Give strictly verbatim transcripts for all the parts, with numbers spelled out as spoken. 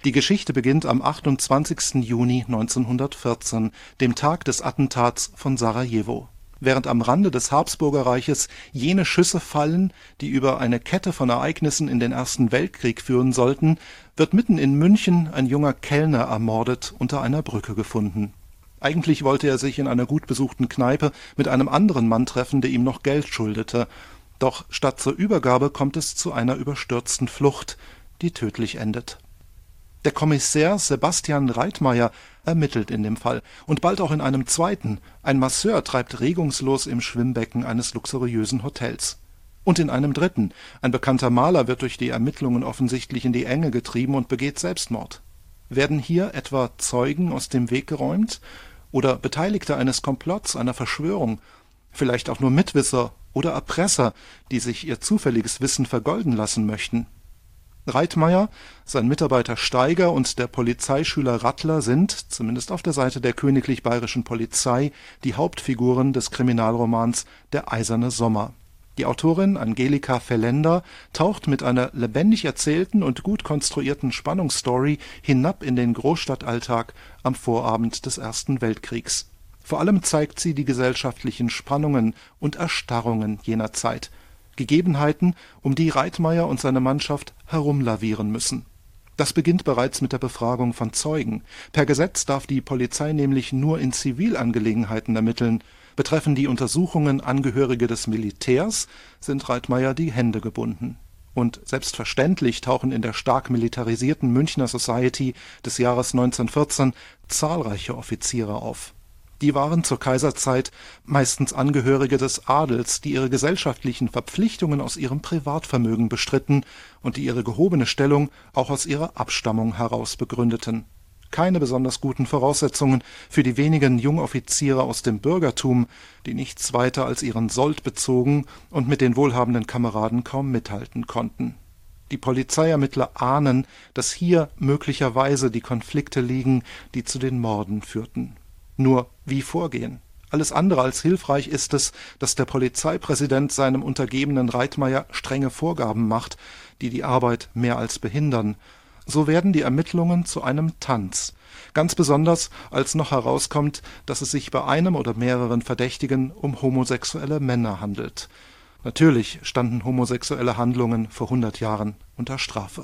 Die Geschichte beginnt am achtundzwanzigsten Juni neunzehnhundertvierzehn, dem Tag des Attentats von Sarajevo. Während am Rande des Habsburgerreiches jene Schüsse fallen, die über eine Kette von Ereignissen in den Ersten Weltkrieg führen sollten, wird mitten in München ein junger Kellner ermordet unter einer Brücke gefunden. Eigentlich wollte er sich in einer gut besuchten Kneipe mit einem anderen Mann treffen, der ihm noch Geld schuldete. Doch statt zur Übergabe kommt es zu einer überstürzten Flucht, die tödlich endet. Der Kommissär Sebastian Reitmeier ermittelt in dem Fall und bald auch in einem zweiten. Ein Masseur treibt regungslos im Schwimmbecken eines luxuriösen Hotels. Und in einem dritten. Ein bekannter Maler wird durch die Ermittlungen offensichtlich in die Enge getrieben und begeht Selbstmord. Werden hier etwa Zeugen aus dem Weg geräumt? Oder Beteiligte eines Komplotts, einer Verschwörung? Vielleicht auch nur Mitwisser oder Erpresser, die sich ihr zufälliges Wissen vergolden lassen möchten? Reitmeier, sein Mitarbeiter Steiger und der Polizeischüler Rattler sind, zumindest auf der Seite der königlich bayerischen Polizei, die Hauptfiguren des Kriminalromans Der eiserne Sommer. Die Autorin Angelika Fellender taucht mit einer lebendig erzählten und gut konstruierten Spannungsstory hinab in den Großstadtalltag am Vorabend des Ersten Weltkriegs. Vor allem zeigt sie die gesellschaftlichen Spannungen und Erstarrungen jener Zeit, Gegebenheiten, um die Reitmeier und seine Mannschaft herumlavieren müssen. Das beginnt bereits mit der Befragung von Zeugen. Per Gesetz darf die Polizei nämlich nur in Zivilangelegenheiten ermitteln. Betreffen die Untersuchungen Angehörige des Militärs, sind Reitmeier die Hände gebunden. Und selbstverständlich tauchen in der stark militarisierten Münchner Society des Jahres neunzehnhundertvierzehn zahlreiche Offiziere auf. Die waren zur Kaiserzeit meistens Angehörige des Adels, die ihre gesellschaftlichen Verpflichtungen aus ihrem Privatvermögen bestritten und die ihre gehobene Stellung auch aus ihrer Abstammung heraus begründeten. Keine besonders guten Voraussetzungen für die wenigen Jungoffiziere aus dem Bürgertum, die nichts weiter als ihren Sold bezogen und mit den wohlhabenden Kameraden kaum mithalten konnten. Die Polizeiermittler ahnen, dass hier möglicherweise die Konflikte liegen, die zu den Morden führten. Nur wie vorgehen? Alles andere als hilfreich ist es, dass der Polizeipräsident seinem Untergebenen Reitmeier strenge Vorgaben macht, die die Arbeit mehr als behindern. So werden die Ermittlungen zu einem Tanz. Ganz besonders, als noch herauskommt, dass es sich bei einem oder mehreren Verdächtigen um homosexuelle Männer handelt. Natürlich standen homosexuelle Handlungen vor hundert Jahren unter Strafe.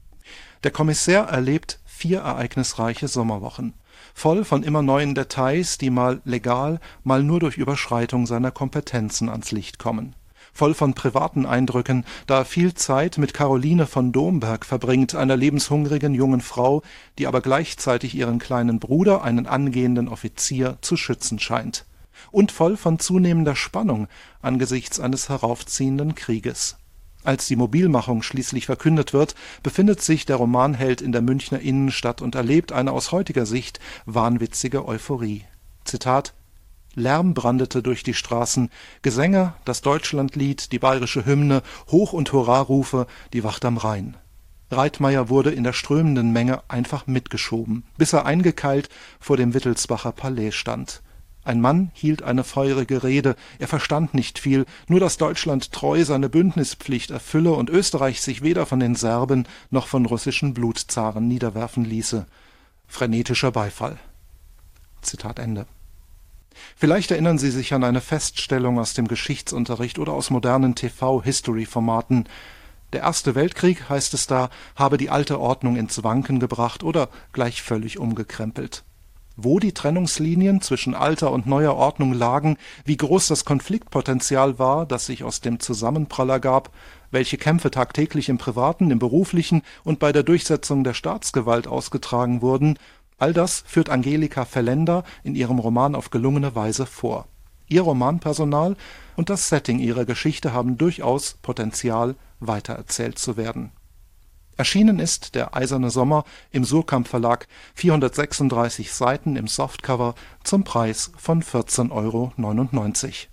Der Kommissär erlebt vier ereignisreiche Sommerwochen. Voll von immer neuen Details, die mal legal, mal nur durch Überschreitung seiner Kompetenzen ans Licht kommen. Voll von privaten Eindrücken, da er viel Zeit mit Caroline von Domberg verbringt, einer lebenshungrigen jungen Frau, die aber gleichzeitig ihren kleinen Bruder, einen angehenden Offizier, zu schützen scheint. Und voll von zunehmender Spannung angesichts eines heraufziehenden Krieges. Als die Mobilmachung schließlich verkündet wird, befindet sich der Romanheld in der Münchner Innenstadt und erlebt eine aus heutiger Sicht wahnwitzige Euphorie. Zitat: Lärm brandete durch die Straßen, Gesänge, das Deutschlandlied, die bayerische Hymne, Hoch- und Hurrarufe, die Wacht am Rhein. Reitmeier wurde in der strömenden Menge einfach mitgeschoben, bis er eingekeilt vor dem Wittelsbacher Palais stand. Ein Mann hielt eine feurige Rede, er verstand nicht viel, nur dass Deutschland treu seine Bündnispflicht erfülle und Österreich sich weder von den Serben noch von russischen Blutzaren niederwerfen ließe. Frenetischer Beifall. Zitat Ende. Vielleicht erinnern Sie sich an eine Feststellung aus dem Geschichtsunterricht oder aus modernen T V-History-Formaten. Der Erste Weltkrieg, heißt es da, habe die alte Ordnung ins Wanken gebracht oder gleich völlig umgekrempelt. Wo die Trennungslinien zwischen alter und neuer Ordnung lagen, wie groß das Konfliktpotenzial war, das sich aus dem Zusammenprall ergab, welche Kämpfe tagtäglich im privaten, im beruflichen und bei der Durchsetzung der Staatsgewalt ausgetragen wurden, all das führt Angelika Fellender in ihrem Roman auf gelungene Weise vor. Ihr Romanpersonal und das Setting ihrer Geschichte haben durchaus Potenzial, weitererzählt zu werden. Erschienen ist Der eiserne Sommer im Suhrkamp Verlag, vierhundertsechsunddreißig Seiten im Softcover zum Preis von vierzehn Euro neunundneunzig.